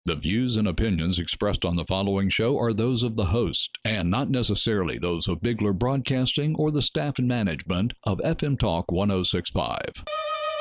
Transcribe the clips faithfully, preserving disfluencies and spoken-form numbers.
The views and opinions expressed on the following show are those of the host and not necessarily those of Bigler Broadcasting or the staff and management of F M Talk one oh six point five.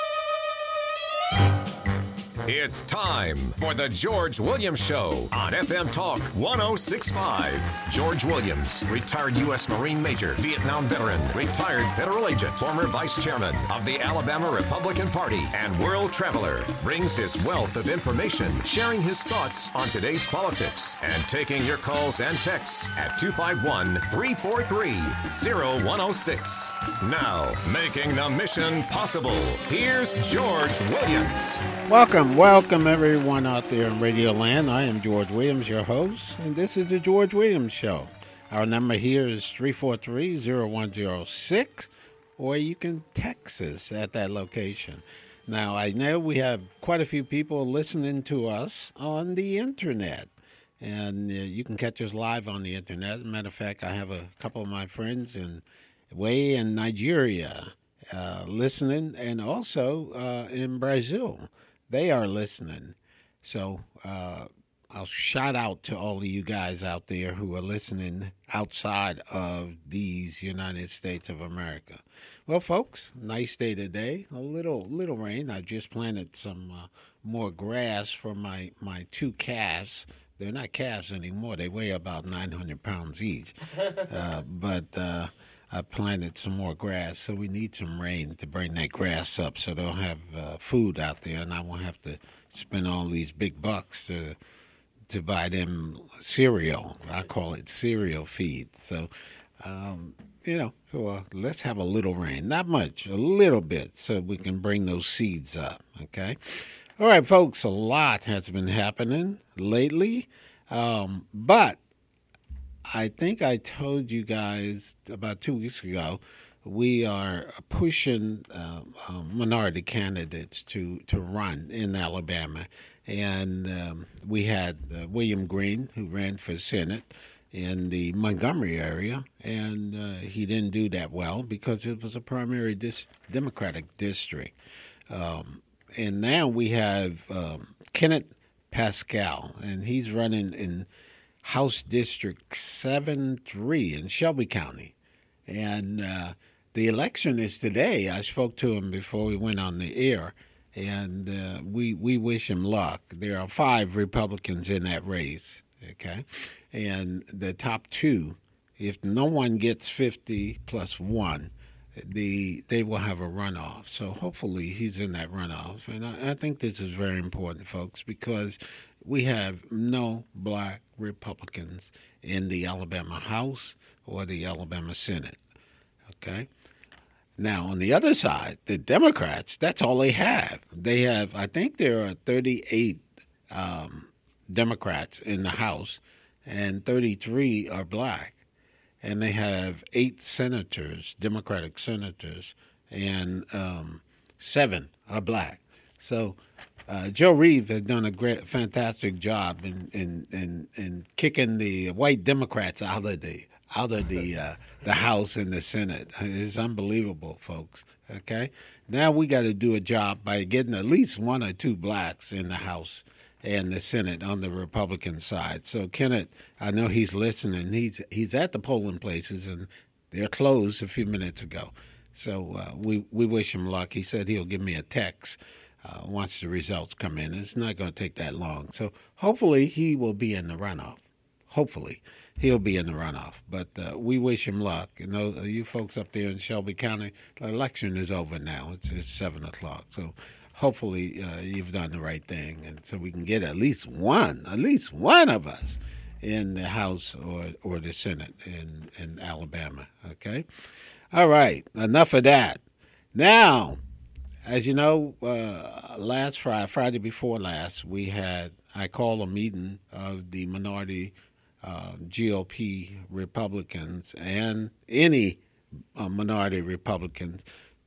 It's time for the George Williams Show on F M Talk one oh six point five. George Williams, retired U S Marine Major, Vietnam veteran, retired federal agent, former vice chairman of the Alabama Republican Party, and world traveler, brings his wealth of information, sharing his thoughts on today's politics, and taking your calls and texts at two five one, three four three, oh one oh six. Now, making the mission possible, here's George Williams. Welcome, welcome everyone out there in Radio Land. I am George Williams, your host, and this is the George Williams Show. Our number here is three four three, oh one oh six, or you can text us at that location. Now, I know we have quite a few people listening to us on the internet, and uh, you can catch us live on the internet. As a matter of fact, I have a couple of my friends in way in Nigeria uh, listening, and also uh, in Brazil. They are listening. So uh, I'll shout out to all of you guys out there who are listening outside of these United States of America. Well, folks, nice day today. A little little rain. I just planted some uh, more grass for my, my two calves. They're not calves anymore. They weigh about nine hundred pounds each. Uh, but... Uh, I planted some more grass, so we need some rain to bring that grass up so they'll have uh, food out there, and I won't have to spend all these big bucks to to buy them cereal. I call it cereal feed. So, um, you know, so, uh, let's have a little rain. Not much, a little bit, so we can bring those seeds up, okay? All right, folks, a lot has been happening lately, um, but I think I told you guys about two weeks ago, we are pushing uh, uh, minority candidates to, to run in Alabama. And um, we had uh, William Green, who ran for Senate in the Montgomery area, and uh, he didn't do that well because it was a primary dis- Democratic district. Um, and now we have um, Kenneth Pascal, and he's running in House District seven three in Shelby County. And uh, the election is today. I spoke to him before we went on the air, and uh, we, we wish him luck. There are five Republicans in that race, okay? And the top two, if no one gets fifty plus one, the they will have a runoff. So hopefully he's in that runoff. And I, I think this is very important, folks, because we have no black Republicans in the Alabama House or the Alabama Senate, okay? Now, on the other side, the Democrats, that's all they have. They have, I think there are thirty-eight um, Democrats in the House, and thirty-three are black. And they have eight senators, Democratic senators, and um, seven are black. So uh, Joe Reeve has done a great, fantastic job in, in, in, in kicking the white Democrats out of the out of the uh, the House and the Senate. It's unbelievable, folks. Okay, now we got to do a job by getting at least one or two blacks in the House and the Senate on the Republican side. So Kenneth, I know he's listening. He's he's at the polling places, and they're closed a few minutes ago. So uh, we we wish him luck. He said he'll give me a text uh, once the results come in. It's not going to take that long. So hopefully he will be in the runoff. Hopefully he'll be in the runoff. But uh, we wish him luck. You know, you folks up there in Shelby County, the election is over now. It's, it's seven o'clock. So hopefully uh, you've done the right thing, and so we can get at least one, at least one of us in the House or, or the Senate in, in Alabama, okay? All right, enough of that. Now, as you know, uh, last Friday, Friday before last, we had, I called a meeting of the minority uh, G O P Republicans and any uh, minority Republicans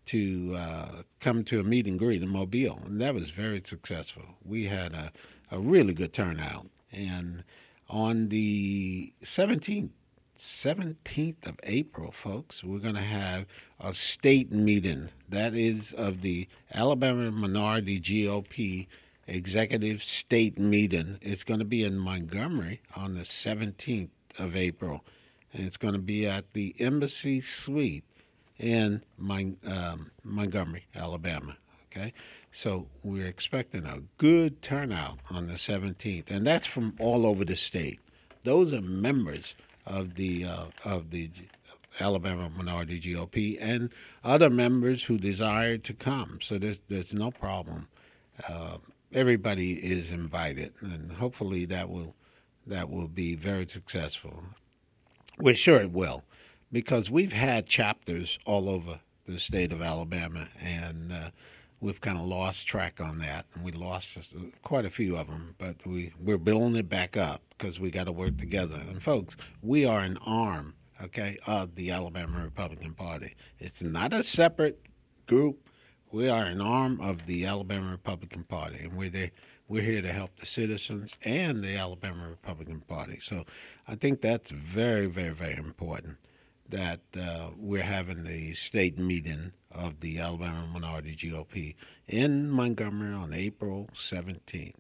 to uh, come to a meet and greet in Mobile, and that was very successful. We had a, a really good turnout, and on the seventeenth, seventeenth of April, folks, we're going to have a state meeting. That is of the Alabama Minority G O P executive state meeting. It's going to be in Montgomery on the seventeenth of April, and it's going to be at the Embassy Suite in Mon- um, Montgomery, Alabama. Okay, so we're expecting a good turnout on the seventeenth, and that's from all over the state. Those are members of the uh, of the Alabama Minority G O P and other members who desire to come. So there's there's no problem. Uh, everybody is invited, and hopefully that will that will be very successful. We're sure it will, because we've had chapters all over the state of Alabama, and uh, we've kind of lost track on that. And we lost quite a few of them, but we, we're building it back up because we got to work together. And folks, we are an arm, okay, of the Alabama Republican Party. It's not a separate group. We are an arm of the Alabama Republican Party, and we're there. We're here to help the citizens and the Alabama Republican Party. So I think that's very, very, very important that uh, we're having the state meeting of the Alabama Minority G O P in Montgomery on April seventeenth.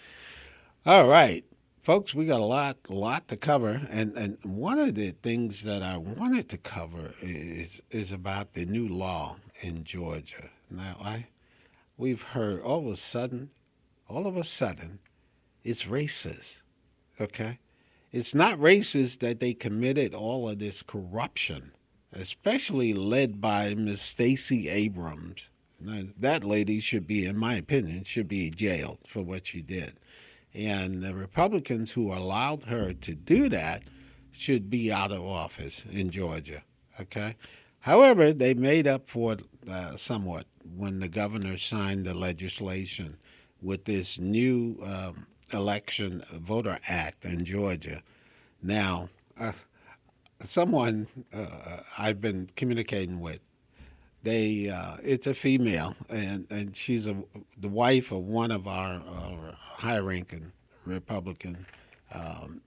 All right, folks, we got a lot, a lot to cover, and, and one of the things that I wanted to cover is is about the new law in Georgia. Now, I we've heard all of a sudden, all of a sudden, it's racist, okay? It's not racist that they committed all of this corruption, especially led by Miss Stacey Abrams. Now, that lady should be, in my opinion, should be jailed for what she did. And the Republicans who allowed her to do that should be out of office in Georgia, okay? However, they made up for it uh, somewhat when the governor signed the legislation with this new um, election voter act in Georgia. Now, uh, someone uh, I've been communicating with, they uh, it's a female, and, and she's a, the wife of one of our, our high-ranking Republican um,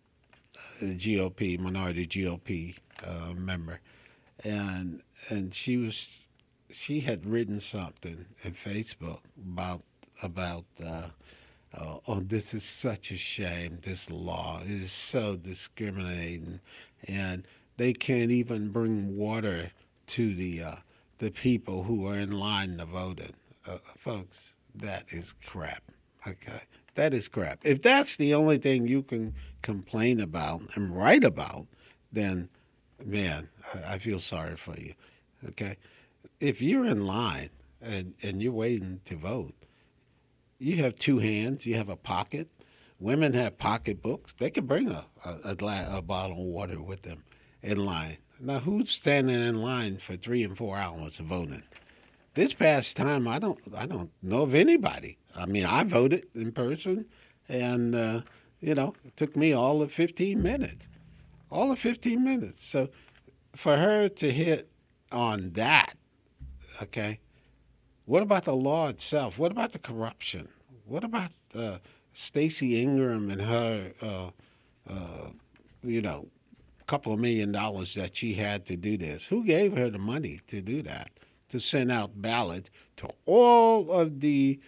G O P, minority G O P uh, member, and and she was she had written something in Facebook about about uh, uh, oh, this is such a shame, this law is so discriminating, and they can't even bring water to the uh, the people who are in line to vote. Uh, folks, that is crap, okay? That is crap. If that's the only thing you can complain about and write about, then, man, I, I feel sorry for you, okay? If you're in line and, and you're waiting to vote, you have two hands, you have a pocket. Women have pocketbooks. They can bring a, a, a, gla- a bottle of water with them in line. Now, who's standing in line for three and four hours voting? This past time, I don't, I don't know of anybody. I mean, I voted in person, and uh, you know, it took me all of fifteen minutes, all of fifteen minutes. So, for her to hit on that, okay. What about the law itself? What about the corruption? What about uh, Stacey Ingram and her, uh, uh, you know, couple of million dollars that she had to do this? Who gave her the money to do that, to send out ballots to all of the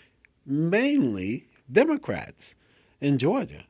mainly Democrats in Georgia?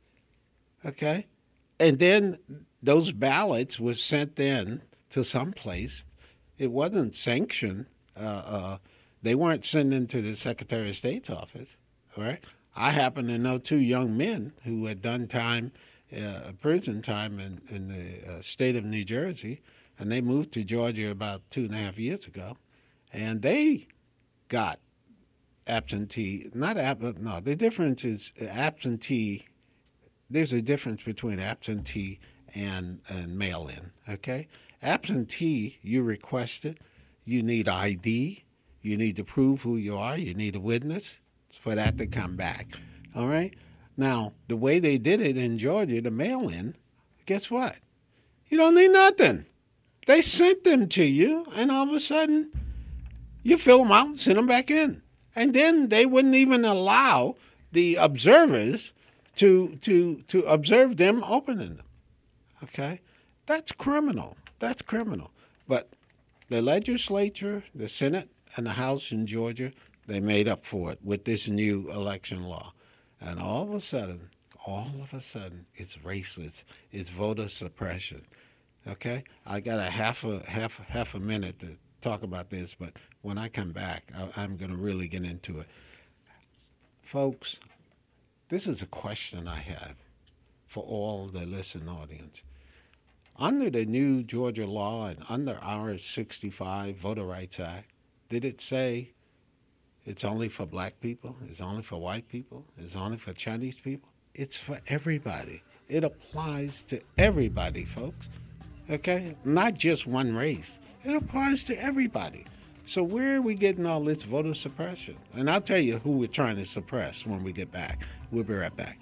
Okay? And then those ballots were sent in to some place. It wasn't sanctioned. Uh, uh, they weren't sent into the Secretary of State's office, all right? I happen to know two young men who had done time Uh, prison time in, in the uh, state of New Jersey, and they moved to Georgia about two and a half years ago, and they got absentee, not ab, no, the difference is absentee, there's a difference between absentee and, and mail-in, okay? Absentee, you request it, you need I D, you need to prove who you are, you need a witness for that to come back, all right? Now, the way they did it in Georgia, the mail-in, guess what? You don't need nothing. They sent them to you, and all of a sudden, you fill them out and send them back in. And then they wouldn't even allow the observers to to to observe them opening them. Okay? That's criminal. That's criminal. But the legislature, the Senate, and the House in Georgia they made up for it with this new election law. And all of a sudden, all of a sudden, it's racist. It's voter suppression. Okay? I got a half a half half a minute to talk about this, but when I come back, I, I'm going to really get into it. Folks, this is a question I have for all the listening audience. Under the new Georgia law and under our sixty-five Voter Rights Act, did it say it's only for black people? It's only for white people? It's only for Chinese people? It's for everybody. It applies to everybody, folks. Okay? Not just one race. It applies to everybody. So where are we getting all this voter suppression? And I'll tell you who we're trying to suppress when we get back. We'll be right back.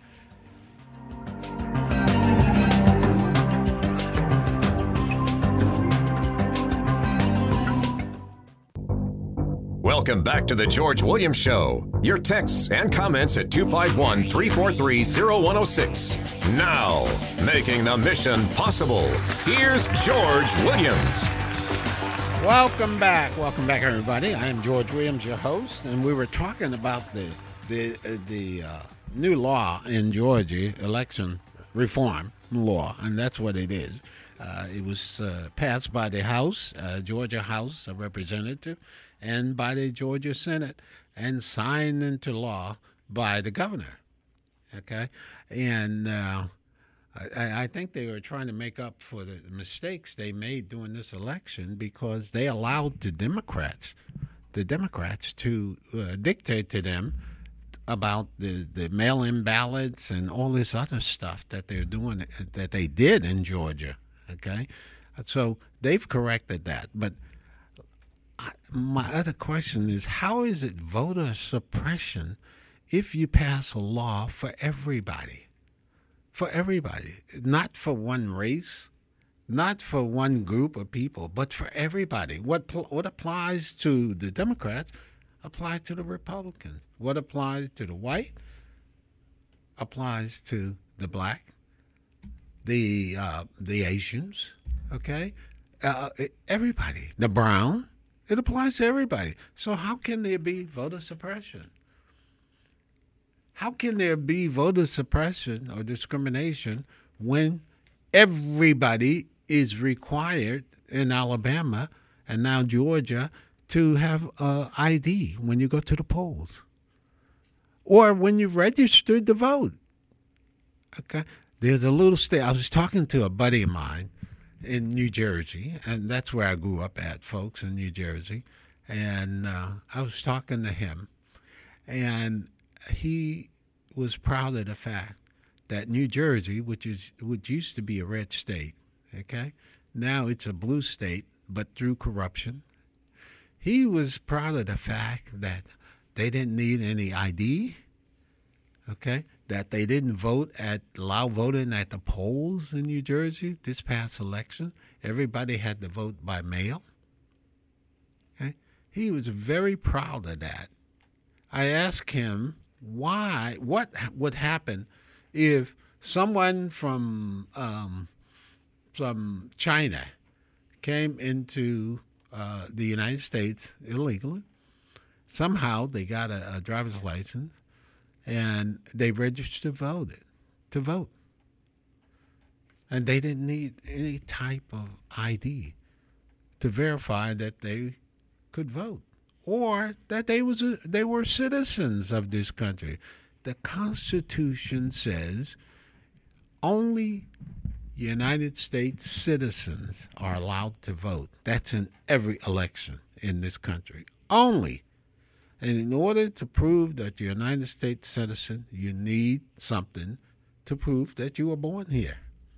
Welcome back to the George Williams Show. Your texts and comments at two five one, three four three, zero one zero six. Now, making the mission possible, here's George Williams. Welcome back. Welcome back, everybody. I am George Williams, your host, and we were talking about the the uh, the uh, new law in Georgia, election reform law, and that's what it is. Uh, it was uh, passed by the House, uh, Georgia House of Representatives, and by the Georgia Senate, and signed into law by the governor. Okay, and uh, I, I think they were trying to make up for the mistakes they made during this election because they allowed the Democrats, the Democrats, to uh, dictate to them about the, the mail-in ballots and all this other stuff that they're doing, that they did in Georgia. Okay, so they've corrected that, but my other question is, how is it voter suppression if you pass a law for everybody? For everybody, not for one race, not for one group of people, but for everybody. What what applies to the Democrats applies to the Republicans. What applies to the white applies to the black, the uh, the Asians, okay? Uh, everybody. The brown. It applies to everybody. So how can there be voter suppression? How can there be voter suppression or discrimination when everybody is required in Alabama and now Georgia to have uh, I D when you go to the polls or when you registered to vote? Okay, there's a little state. I was talking to a buddy of mine in New Jersey, and that's where I grew up at, folks, in New Jersey. And uh, I was talking to him, and he was proud of the fact that New Jersey, which is which used to be a red state, okay, now it's a blue state, but through corruption. He was proud of the fact that they didn't need any I D, okay, that they didn't vote at allow voting at the polls in New Jersey this past election. Everybody had to vote by mail. Okay? He was very proud of that. I asked him why, what would happen if someone from um, from China came into uh, the United States illegally. Somehow they got a, a driver's license and they registered to vote. To vote. And they didn't need any type of I D to verify that they could vote or that they was a, they were citizens of this country. The Constitution says only United States citizens are allowed to vote. That's in every election in this country. Only. And in order to prove that you're a United States citizen, you need something to prove that you were born here.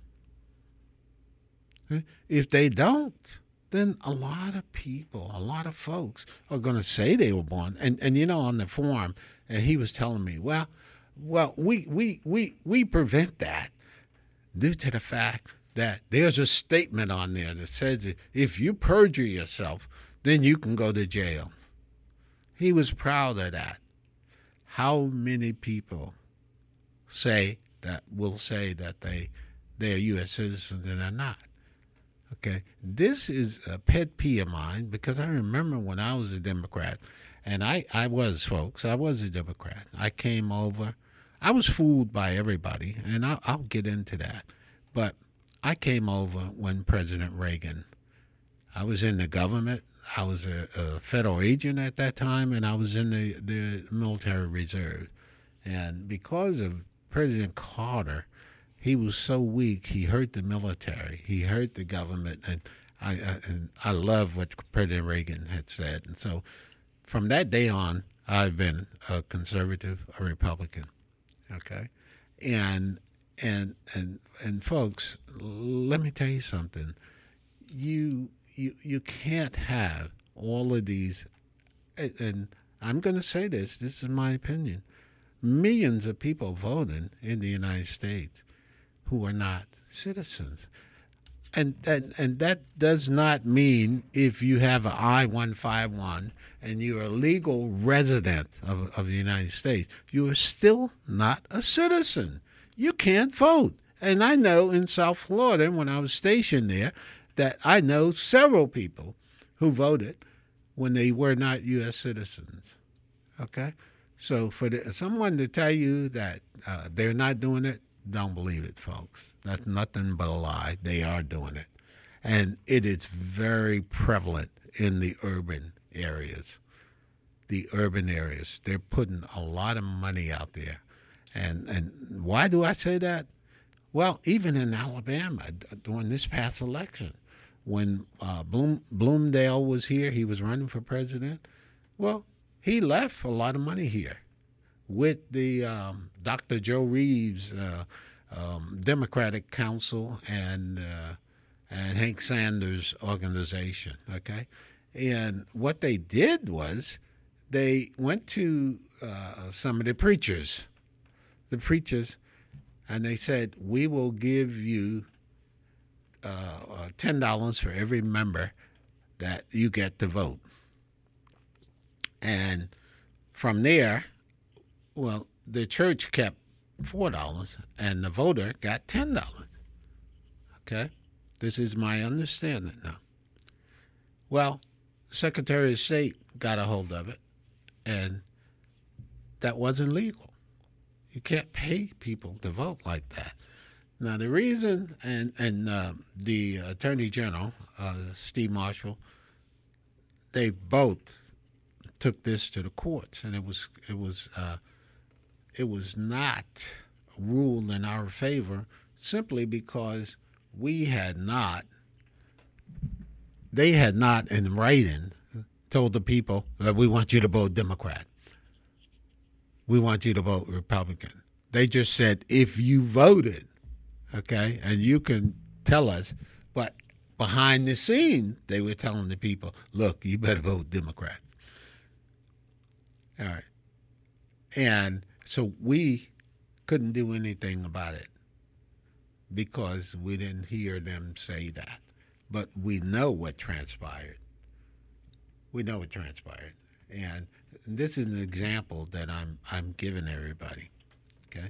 If they don't, then a lot of people, a lot of folks are going to say they were born. And, and you know, on the forum, and he was telling me, well, well, we, we, we, we prevent that due to the fact that there's a statement on there that says that if you perjure yourself, then you can go to jail. He was proud of that. How many people say that will say that they they're U S citizens and they're not? Okay, this is a pet peeve of mine because I remember when I was a Democrat And I, I was, folks, I was a Democrat. I came over. I was fooled by everybody, and I'll, I'll get into that. But I came over when President Reagan, I was in the government. I was a, a federal agent at that time, and I was in the, the military reserve. And because of President Carter, he was so weak, he hurt the military. He hurt the government. And I, I, and I love what President Reagan had said. And so from that day on, I've been a conservative, a Republican. Okay? And and and and folks, let me tell you something. You you you can't have all of these, and I'm going to say this, this is my opinion, millions of people voting in the United States who are not citizens. And, and and that does not mean if you have an I one fifty-one and you're a legal resident of, of the United States, you are still not a citizen. You can't vote. And I know in South Florida, when I was stationed there, that I know several people who voted when they were not U S citizens. Okay? So for the, someone to tell you that uh, they're not doing it, don't believe it, folks. That's nothing but a lie. They are doing it. And it is very prevalent in the urban areas. The urban areas. They're putting a lot of money out there. And and why do I say that? Well, even in Alabama, during this past election, when uh, Bloom, Bloomdale was here, he was running for president. Well, he left a lot of money here with the um, Doctor Joe Reeves uh, um, Democratic Council and uh, and Hank Sanders organization. Okay, and what they did was they went to uh, some of the preachers, the preachers, and they said, "We will give you uh, uh, ten dollars for every member that you get to vote." And from there, well, the church kept four dollars, and the voter got ten dollars. Okay? This is my understanding now. Well, Secretary of State got a hold of it, and that wasn't legal. You can't pay people to vote like that. Now, the reason, and, and uh, the Attorney General, uh, Steve Marshall, they both took this to the courts, and it was it was uh, it was not ruled in our favor simply because we had not, they had not in writing told the people that we want you to vote Democrat. We want you to vote Republican. They just said, if you voted, okay, and you can tell us, but behind the scenes, they were telling the people, look, you better vote Democrat. All right. And so we couldn't do anything about it because we didn't hear them say that. But we know what transpired. We know what transpired. And this is an example that I'm I'm giving everybody. Okay?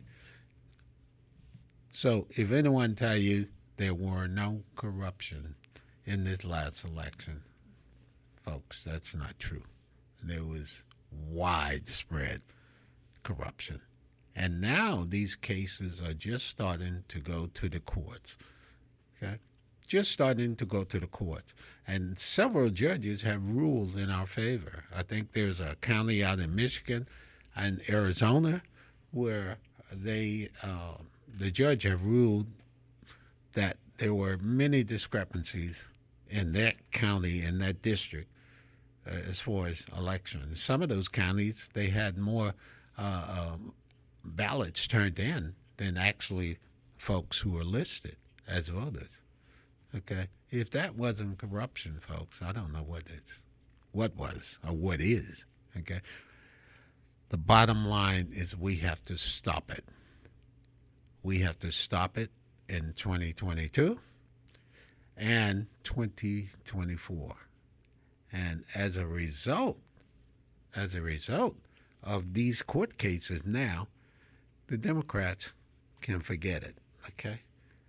So if anyone tell you there were no corruption in this last election, folks, that's not true. There was widespread corruption. And now these cases are just starting to go to the courts. Okay? Just starting to go to the courts. And several judges have ruled in our favor. I think there's a county out in Michigan and Arizona where they, uh, the judge have ruled that there were many discrepancies in that county, in that district, uh, as far as elections. Some of those counties, they had more uh, um, ballots turned in than actually folks who were listed as voters. Okay, if that wasn't corruption, folks, I don't know what it's, what was or what is. Okay, the bottom line is we have to stop it. We have to stop it in twenty twenty-two and twenty twenty-four, and as a result, as a result of these court cases now, the Democrats can forget it. Okay.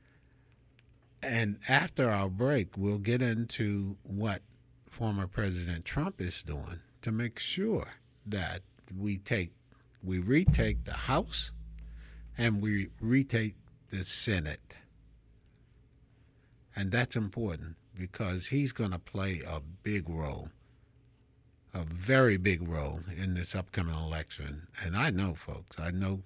And after our break, we'll get into what former President Trump is doing to make sure that we take, we retake the House and we retake the Senate. And that's important because he's going to play a big role, a very big role in this upcoming election. And I know, folks, I know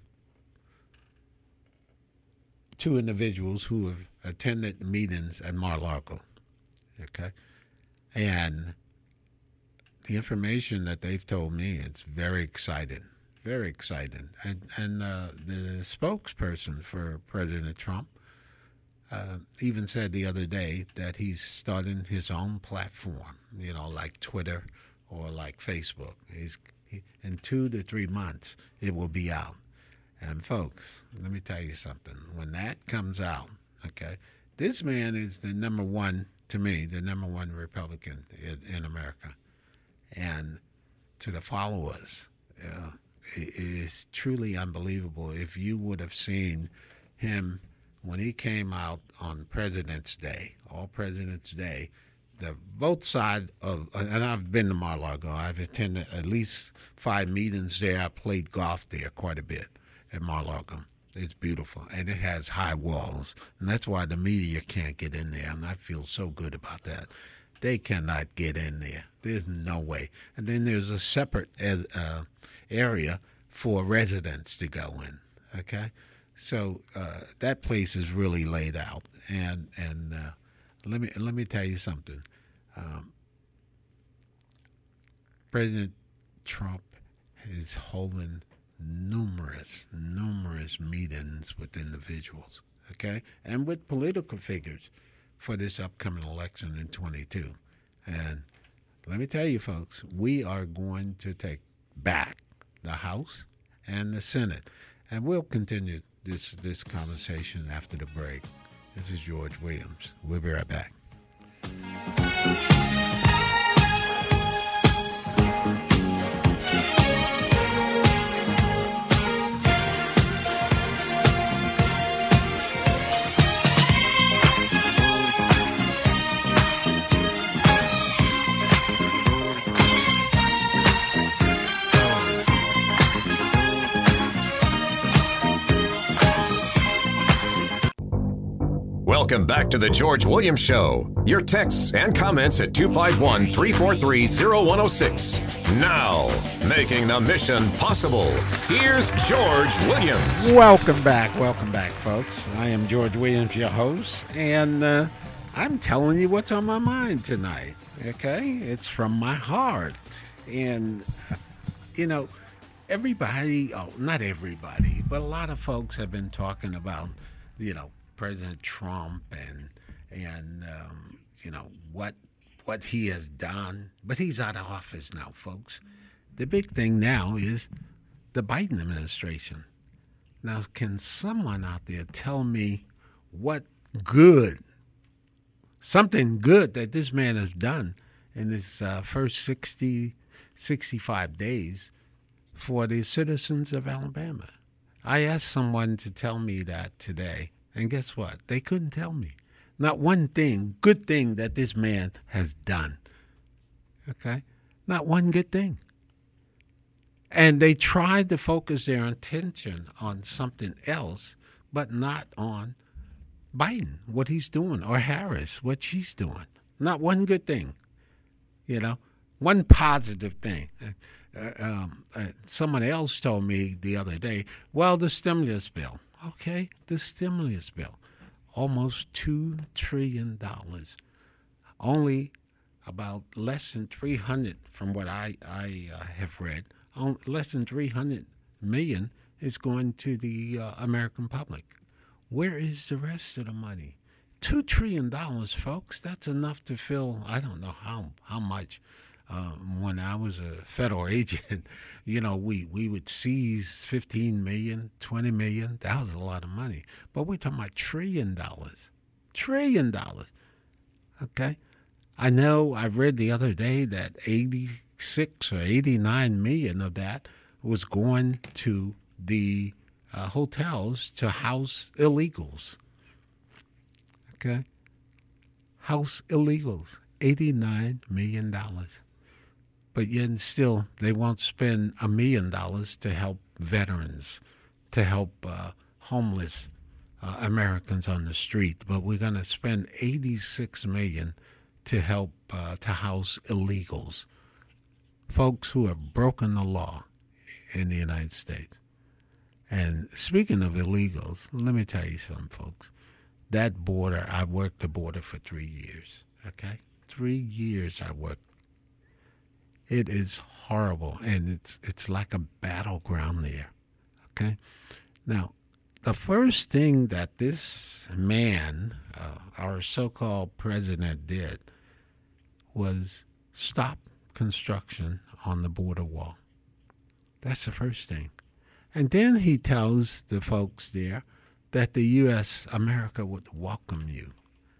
two individuals who have attended meetings at Mar-a-Lago, okay? And the information that they've told me, it's very exciting, very exciting. And, and uh, the spokesperson for President Trump uh, even said the other day that he's starting his own platform, you know, like Twitter or like Facebook. He's he, in two to three months, it will be out. And folks, let me tell you something. When that comes out, okay, this man is the number one, to me, the number one Republican in, in America. And to the followers, uh, it is truly unbelievable. If you would have seen him when he came out on President's Day, all President's Day, the both sides of, and I've been to Mar-a-Lago. I've attended at least five meetings there. I played golf there quite a bit at Mar-a-Lago. It's beautiful, and it has high walls, and that's why the media can't get in there, and I feel so good about that. They cannot get in there. There's no way. And then there's a separate uh, area for residents to go in, okay? So uh, that place is really laid out, and and uh, let me let me tell you something. Um, President Trump is holding numerous, numerous meetings with individuals, okay, and with political figures for this upcoming election in twenty-two. And let me tell you, folks, we are going to take back the House and the Senate. And we'll continue this, this conversation after the break. This is George Williams. We'll be right back. Welcome back to the George Williams Show. Your texts and comments at two five one, three four three, zero one zero six. Now, making the mission possible, here's George Williams. Welcome back. Welcome back, folks. I am George Williams, your host, and uh, I'm telling you what's on my mind tonight, okay? It's from my heart. And, you know, everybody, oh, not everybody, but a lot of folks have been talking about, you know, President Trump and and um, you know what what he has done, but he's out of office now, folks. The big thing now is the Biden administration. Now, can someone out there tell me what good, something good that this man has done in his uh, first sixty, sixty-five days for the citizens of Alabama? I asked someone to tell me that today. And guess what? They couldn't tell me. Not one thing, good thing that this man has done. Okay? Not one good thing. And they tried to focus their attention on something else, but not on Biden, what he's doing, or Harris, what she's doing. Not one good thing. You know? One positive thing. Uh, um, uh, someone else told me the other day, well, the stimulus bill. Okay, the stimulus bill, almost two trillion dollars. Only about less than three hundred, from what I, I uh, have read, less than three hundred million is going to the uh, American public. Where is the rest of the money? two trillion dollars, folks, that's enough to fill, I don't know how, how much. Um, when I was a federal agent, you know, we, we would seize fifteen million, twenty million. That was a lot of money. But we're talking about trillion dollars. Trillion dollars. Okay? I know I read the other day that eighty-six or eighty-nine million of that was going to the uh, hotels to house illegals. Okay? House illegals. eighty-nine million dollars. but yet still they won't spend a million dollars to help veterans, to help uh, homeless uh, Americans on the street. But we're going to spend eighty-six million dollars to help uh, to house illegals, folks who have broken the law in the United States. And speaking of illegals, let me tell you something, folks. That border, I worked the border for three years, okay? Three years I worked. It is horrible, and it's it's like a battleground there, okay? Now, the first thing that this man, uh, our so-called president, did was stop construction on the border wall. That's the first thing. And then he tells the folks there that the U S, America, would welcome you.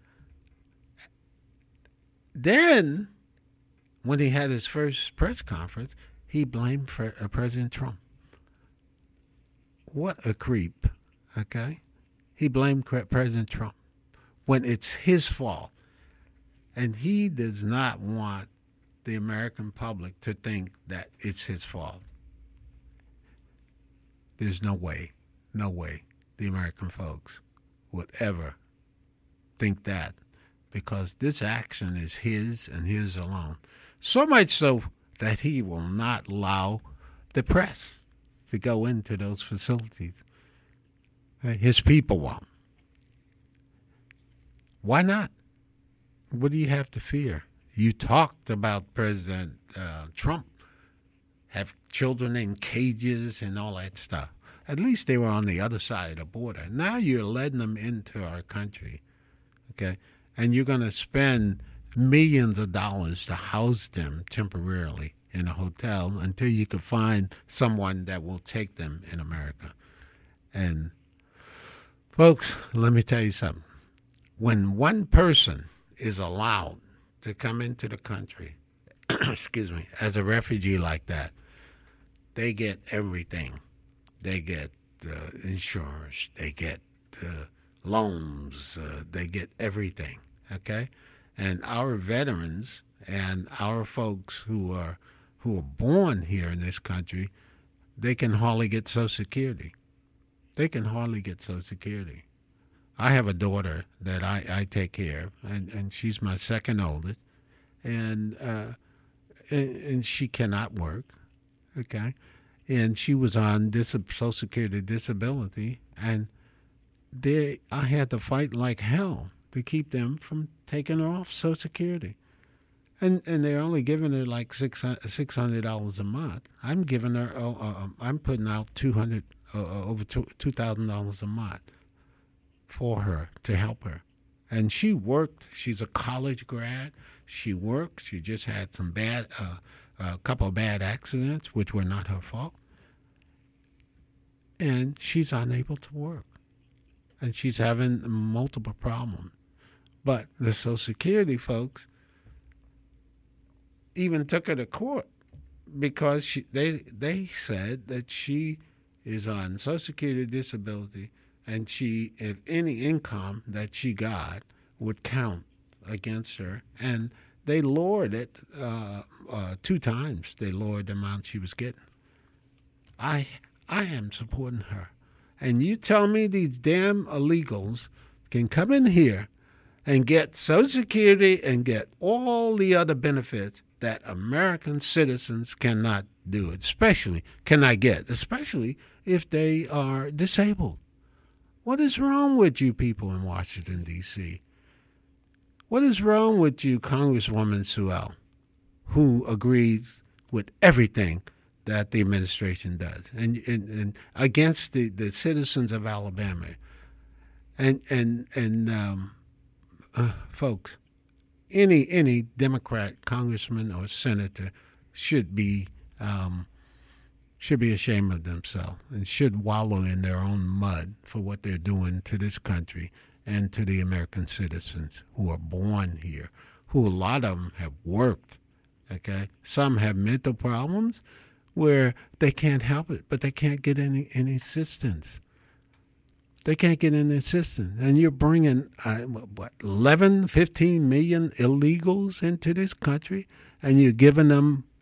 Then, when he had his first press conference, he blamed for, uh, President Trump. What a creep, okay? He blamed President Trump when it's his fault. And he does not want the American public to think that it's his fault. There's no way, no way the American folks would ever think that, because this action is his and his alone. So much so that he will not allow the press to go into those facilities. His people won't. Why not? What do you have to fear? You talked about President uh, Trump have children in cages and all that stuff. At least they were on the other side of the border. Now you're letting them into our country, okay? And you're going to spend millions of dollars to house them temporarily in a hotel until you can find someone that will take them in America. And, folks, let me tell you something. When one person is allowed to come into the country, excuse me, as a refugee like that, they get everything. They get uh, insurance. They get uh, loans. Uh, they get everything, okay? And our veterans and our folks who are who are born here in this country, they can hardly get Social Security. They can hardly get Social Security. I have a daughter that I, I take care of, and, and she's my second oldest, and, uh, and and she cannot work, okay? And she was on dis- Social Security disability, and they I had to fight like hell to keep them from taking her off Social Security. And and they're only giving her like six six hundred dollars a month. I'm giving her, uh, uh, I'm putting out two hundred uh, over two two thousand dollars a month for her to help her. And she worked. She's a college grad. She worked. She just had some bad, uh, a couple of bad accidents, which were not her fault. And she's unable to work. And she's having multiple problems. But the Social Security folks even took her to court because she, they they said that she is on Social Security disability, and she, if any income that she got would count against her, and they lowered it uh, uh, two times. They lowered the amount she was getting. I I am supporting her, and you tell me these damn illegals can come in here and get Social Security and get all the other benefits that American citizens cannot do it, especially cannot get, especially if they are disabled. What is wrong with you people in Washington, D C? What is wrong with you, Congresswoman Sewell, who agrees with everything that the administration does and, and, and against the, the citizens of Alabama? And, and, and um, uh, folks, any any Democrat congressman or senator should be um, should be ashamed of themselves and should wallow in their own mud for what they're doing to this country and to the American citizens who are born here, who a lot of them have worked, okay? Some have mental problems where they can't help it, but they can't get any, any assistance. They can't get any assistance. And you're bringing, uh, what, eleven, fifteen million illegals into this country, and you're giving them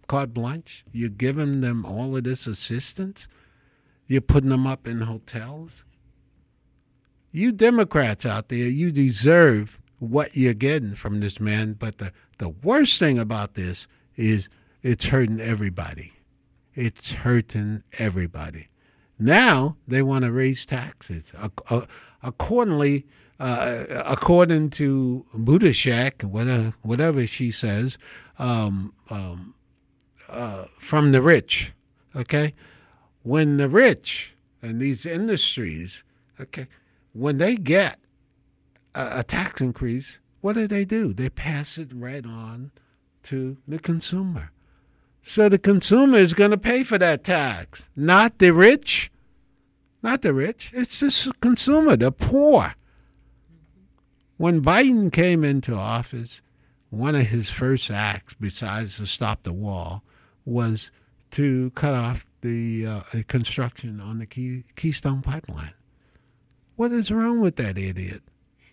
carte blanche. You're giving them all of this assistance. You're putting them up in hotels. You Democrats out there, you deserve what you're getting from this man. But the, the worst thing about this is it's hurting everybody. It's hurting everybody. Now they want to raise taxes. Accordingly, uh, according to Buttigieg, whatever, whatever she says, um, um, uh, from the rich, okay? When the rich and these industries, okay, when they get a, a tax increase, what do they do? They pass it right on to the consumer. So the consumer is going to pay for that tax, not the rich. Not the rich. It's the consumer, the poor. When Biden came into office, one of his first acts, besides to stop the wall, was to cut off the uh, construction on the Key, Keystone Pipeline. What is wrong with that idiot?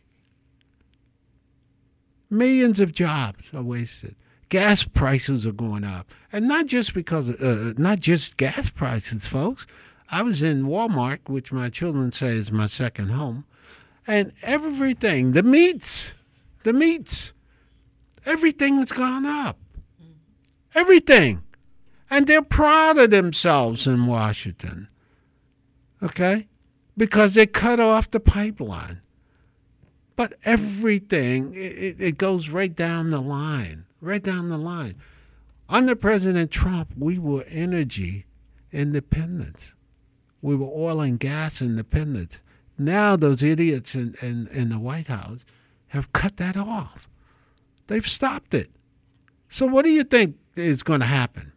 Millions of jobs are wasted. Gas prices are going up, and not just because, of, uh, not just gas prices, folks. I was in Walmart, which my children say is my second home, and everything, the meats, the meats, everything has gone up. Everything. And they're proud of themselves in Washington, okay, because they cut off the pipeline. But everything, it, it goes right down the line. Right down the line. Under President Trump, we were energy independent. We were oil and gas independent. Now those idiots in, in, in the White House have cut that off. They've stopped it. So what do you think is going to happen?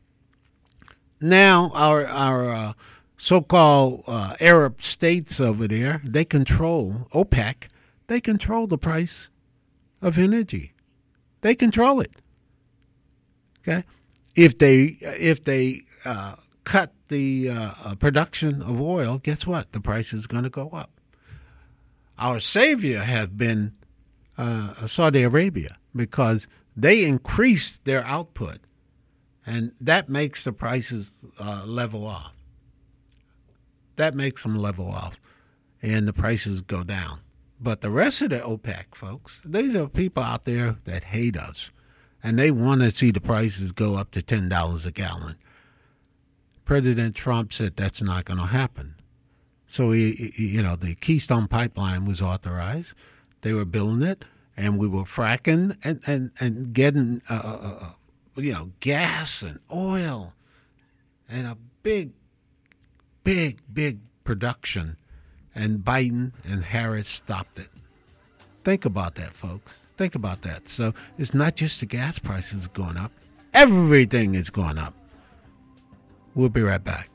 Now our, our uh, so-called uh, Arab states over there, they control, OPEC, they control the price of energy. They control it. Okay, if they if they uh, cut the uh, production of oil, guess what? The price is going to go up. Our savior has been uh, Saudi Arabia because they increased their output, and that makes the prices uh, level off. That makes them level off, and the prices go down. But the rest of the OPEC folks, these are people out there that hate us, and they want to see the prices go up to ten dollars a gallon. President Trump said that's not going to happen. So, he, he, you know, the Keystone Pipeline was authorized. They were building it, and we were fracking and, and, and getting, uh, uh, you know, gas and oil and a big, big, big production. And Biden and Harris stopped it. Think about that, folks. Think about that. So it's not just the gas prices going up. Everything is going up. We'll be right back.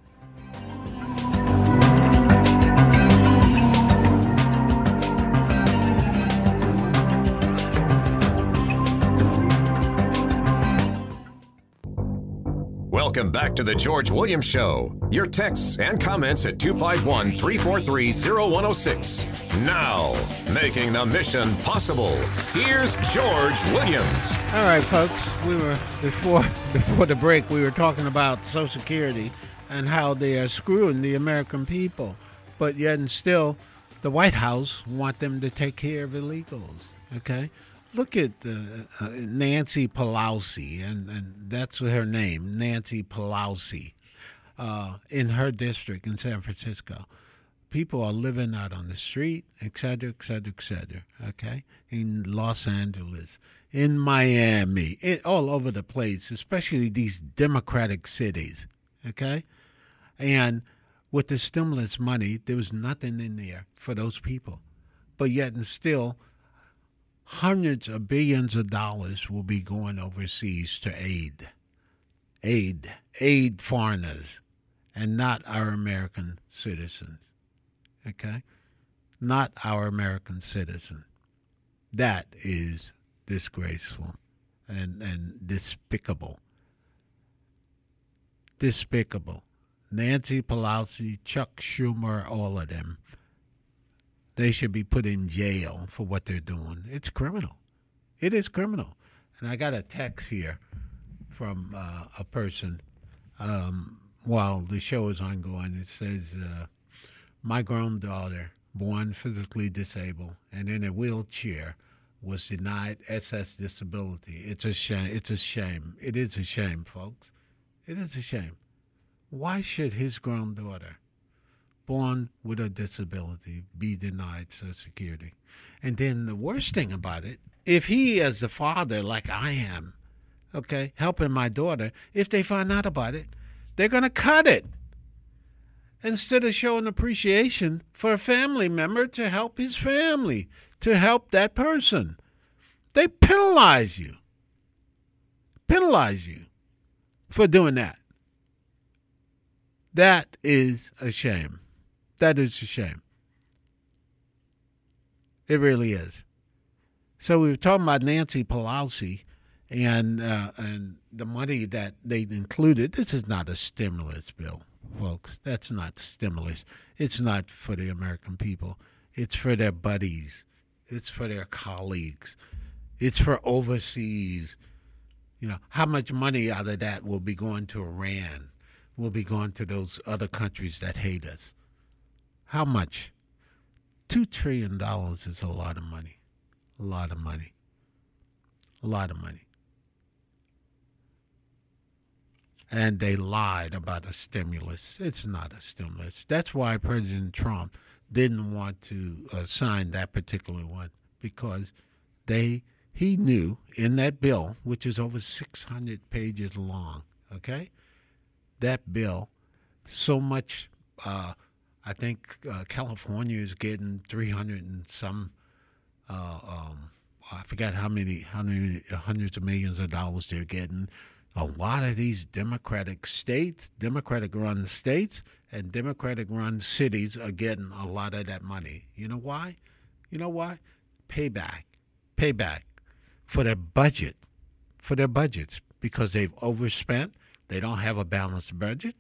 Welcome back to the George Williams Show. Your texts and comments at two five one, three four three, zero one zero six. Now, making the mission possible, here's George Williams. All right, folks. We were before before the break. We were talking about Social Security and how they are screwing the American people, but yet and still, the White House want them to take care of illegals. Okay. Look at uh, uh, Nancy Pelosi, and, and that's her name, Nancy Pelosi, uh, in her district in San Francisco. People are living out on the street, et cetera, et cetera, et cetera, okay, in Los Angeles, in Miami, it, all over the place, especially these democratic cities, okay? And with the stimulus money, there was nothing in there for those people. But yet and still, hundreds of billions of dollars will be going overseas to aid, aid, aid foreigners, and not our American citizens, okay? Not our American citizens. That is disgraceful and, and despicable. Despicable. Nancy Pelosi, Chuck Schumer, all of them. They should be put in jail for what they're doing. It's criminal. It is criminal. And I got a text here from uh, a person um, while the show is ongoing. It says, uh, my grown daughter, born physically disabled and in a wheelchair, was denied S S disability. It's a shame. It's a shame. It is a shame, folks. It is a shame. Why should his grown daughter, born with a disability, be denied Social Security? And then the worst thing about it, if he, as the father, like I am, okay, helping my daughter, if they find out about it, they're going to cut it. Instead of showing appreciation for a family member to help his family, to help that person. They penalize you. Penalize you for doing that. That is a shame. That is a shame. It really is. So we were talking about Nancy Pelosi and uh, and the money that they included. This is not a stimulus bill, folks. That's not stimulus. It's not for the American people. It's for their buddies. It's for their colleagues. It's for overseas. You know, how much money out of that will be going to Iran, will be going to those other countries that hate us? How much? Two trillion dollars is a lot of money. A lot of money. A lot of money. And they lied about a stimulus. It's not a stimulus. That's why President Trump didn't want to uh, sign that particular one, because they he knew in that bill, which is over six hundred pages long, okay, that bill, so much, uh, I think uh, California is getting three hundred and some, uh, um, I forgot how many, how many hundreds of millions of dollars they're getting. A lot of these Democratic states, Democratic-run states, and Democratic-run cities are getting a lot of that money. You know why? You know why? Payback. Payback for their budget, for their budgets, because they've overspent. They don't have a balanced budget.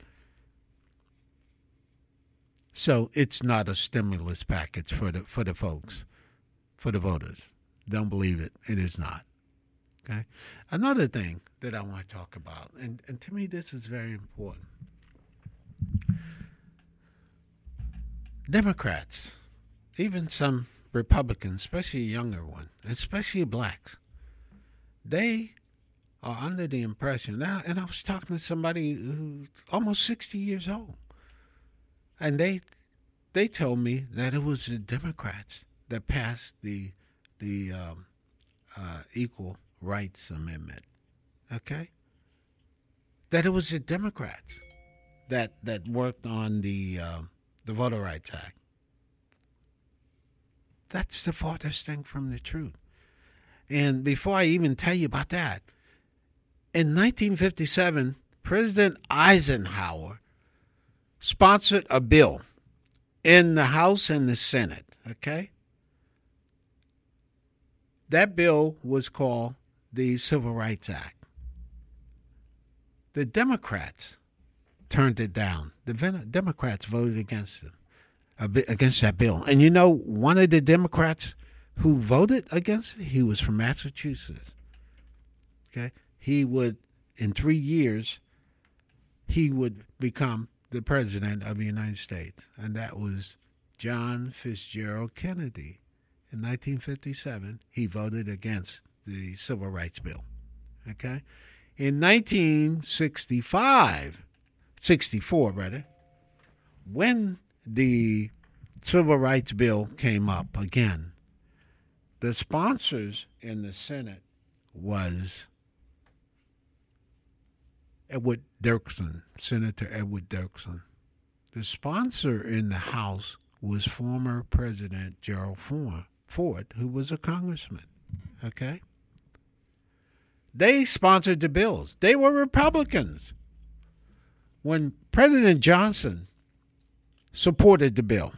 So it's not a stimulus package for the for the folks, for the voters. Don't believe it. It is not. Okay. Another thing that I want to talk about, and, and to me this is very important. Democrats, even some Republicans, especially younger ones, especially blacks, they are under the impression, and I was talking to somebody who's almost sixty years old, and they they told me that it was the Democrats that passed the the um, uh, Equal Rights Amendment, okay? That it was the Democrats that that worked on the uh, the Voter Rights Act. That's the farthest thing from the truth. And before I even tell you about that, in nineteen fifty-seven, President Eisenhower sponsored a bill in the House and the Senate, okay? That bill was called the Civil Rights Act. The Democrats turned it down. The Democrats voted against it, against that bill. And you know, one of the Democrats who voted against it, he was from Massachusetts. Okay, he would, in three years, he would become the president of the United States, and that was John Fitzgerald Kennedy. In nineteen fifty-seven, he voted against the Civil Rights Bill. Okay, in nineteen sixty-five, sixty-four rather, when the Civil Rights Bill came up again, the sponsors in the Senate was Edward Dirksen, Senator Edward Dirksen. The sponsor in the House was former President Gerald Ford, Ford, who was a congressman. Okay? They sponsored the bills. They were Republicans. When President Johnson supported the bill,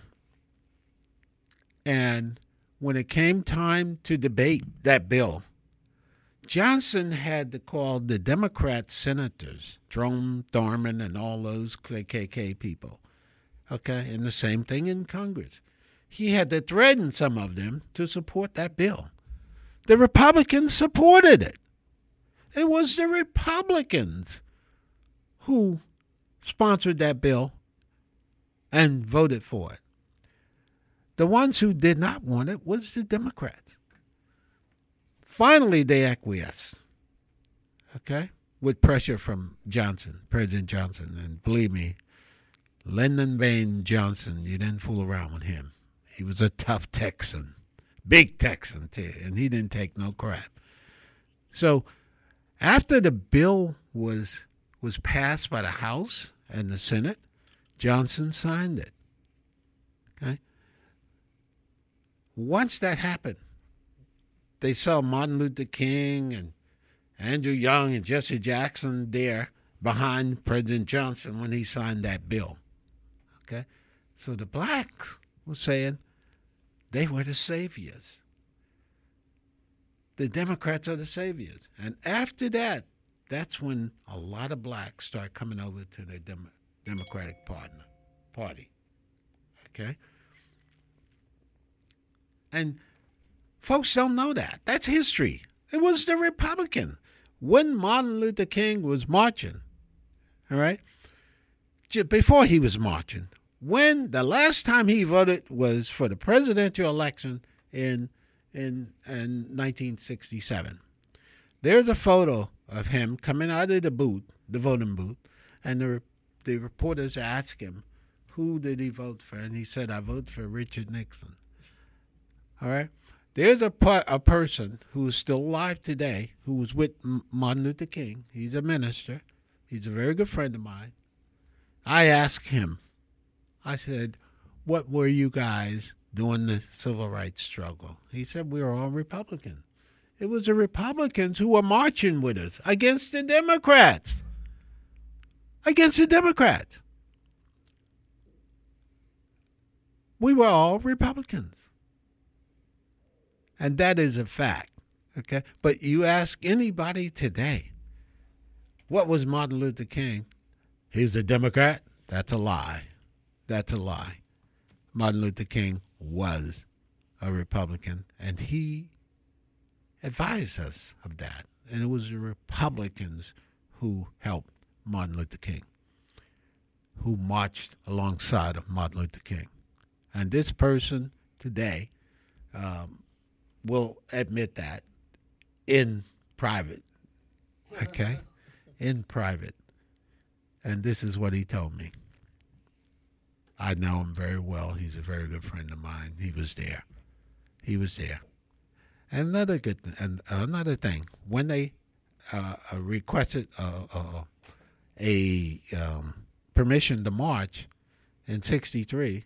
and when it came time to debate that bill, Johnson had to call the Democrat senators, Strom Thurmond and all those K K K people, okay, and the same thing in Congress. He had to threaten some of them to support that bill. The Republicans supported it. It was the Republicans who sponsored that bill and voted for it. The ones who did not want it was the Democrats. Finally, they acquiesced, okay, with pressure from Johnson, President Johnson. And believe me, Lyndon Baines Johnson, you didn't fool around with him. He was a tough Texan, big Texan, too, and he didn't take no crap. So after the bill was was passed by the House and the Senate, Johnson signed it. Okay. Once that happened, they saw Martin Luther King and Andrew Young and Jesse Jackson there behind President Johnson when he signed that bill. Okay? So the blacks were saying they were the saviors. The Democrats are the saviors. And after that, that's when a lot of blacks start coming over to the Dem- Democratic partner, Party. Okay? And folks don't know that. That's history. It was the Republican. When Martin Luther King was marching, all right, before he was marching, when the last time he voted was for the presidential election in in, in nineteen sixty-seven. There's a photo of him coming out of the booth, the voting booth, and the the reporters asked him, who did he vote for? And he said, I voted for Richard Nixon. All right? There's a, a person who is still alive today who was with Martin Luther King. He's a minister. He's a very good friend of mine. I asked him, I said, what were you guys doing the civil rights struggle? He said, we were all Republicans. It was the Republicans who were marching with us against the Democrats. Against the Democrats. We were all Republicans. And that is a fact, okay? But you ask anybody today, what was Martin Luther King? He's a Democrat? That's a lie. That's a lie. Martin Luther King was a Republican, and he advised us of that. And it was the Republicans who helped Martin Luther King, who marched alongside of Martin Luther King. And this person today um, will admit that in private, okay? In private. And this is what he told me. I know him very well. He's a very good friend of mine. He was there. He was there. And another good, and another thing, when they uh, requested uh, uh, a um, permission to march in sixty-three,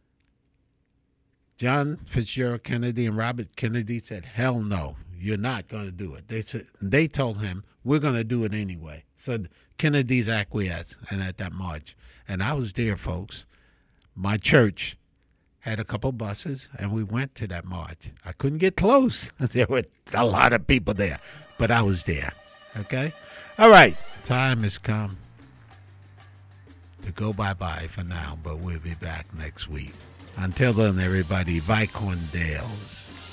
John Fitzgerald Kennedy and Robert Kennedy said, hell no, you're not going to do it. They said, they told him, we're going to do it anyway. So Kennedy's acquiesced and at that march. And I was there, folks. My church had a couple buses, and we went to that march. I couldn't get close. There were a lot of people there, but I was there, okay? All right, time has come to go bye-bye for now, but we'll be back next week. Until then, everybody, Vicon Dales.